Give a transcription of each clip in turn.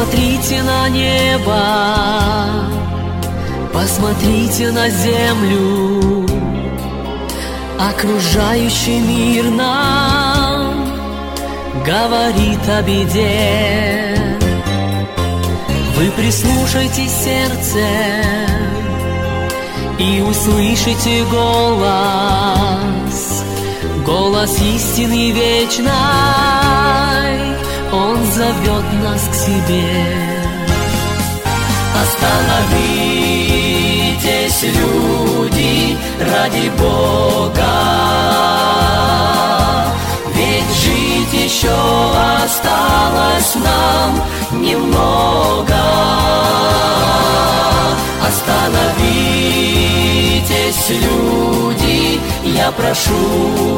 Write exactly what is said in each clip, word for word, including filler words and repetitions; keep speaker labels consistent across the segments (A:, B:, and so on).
A: Посмотрите на небо, посмотрите на землю. Окружающий мир нам говорит о беде. Вы прислушайтесь сердцем и услышите голос, голос истины вечной. Он зовет нас к себе. Остановитесь, люди, ради Бога, ведь жить еще осталось нам немного. Остановитесь, люди, я прошу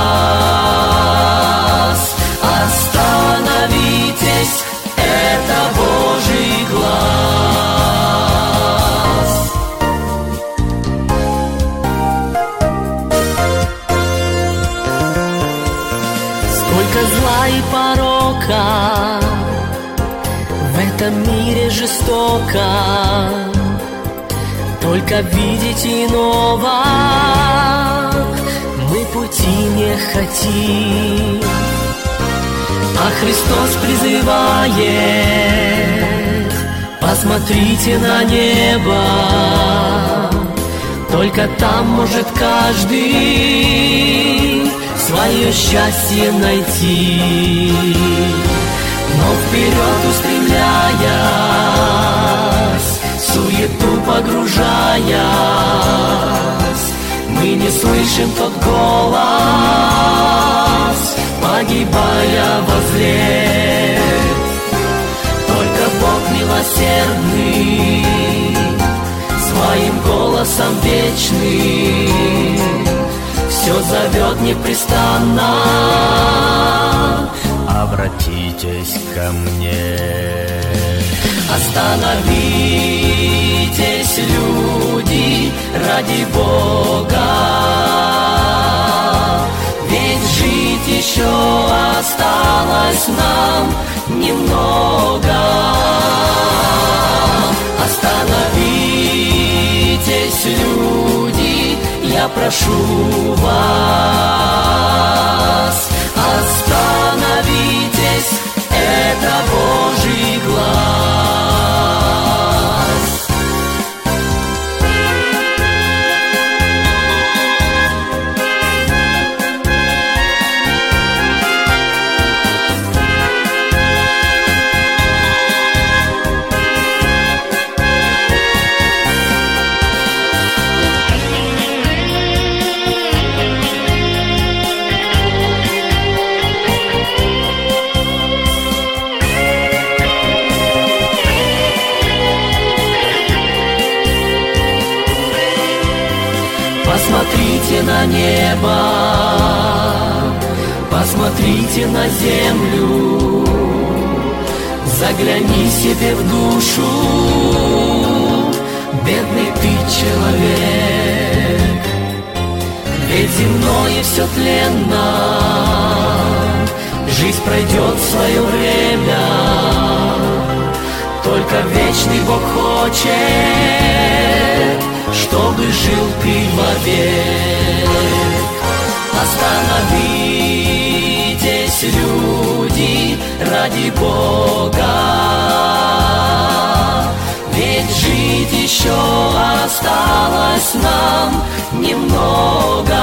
A: вас. Остановитесь, это Божий глаз. Сколько зла и порока в этом мире жестоко, только видеть иного мы пути не хотим. А Христос призывает: посмотрите на небо, только там может каждый свое счастье найти. Но вперед устремляясь, суету погружаясь, мы не слышим тот голос, погибая возле. Только Бог милосердный, своим голосом вечным все зовет непрестанно: обратитесь ко мне. Остановитесь, люди, ради Бога, ведь жить еще осталось нам немного. Остановитесь, люди, я прошу вас. Остановитесь, это Божий глаз. Посмотрите на небо, посмотрите на землю, загляни себе в душу, бедный ты человек. Ведь земное все тленно, жизнь пройдет в свое время, только вечный Бог хочет, чтобы жил ты вовек. Остановитесь, люди, ради Бога, ведь жить еще осталось нам немного.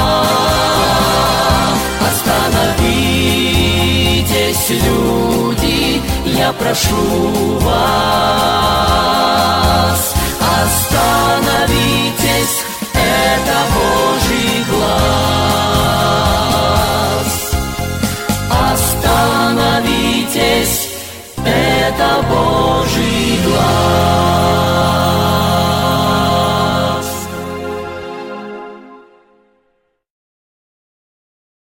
A: Остановитесь, люди, я прошу вас. Остановитесь, это Божий глаз.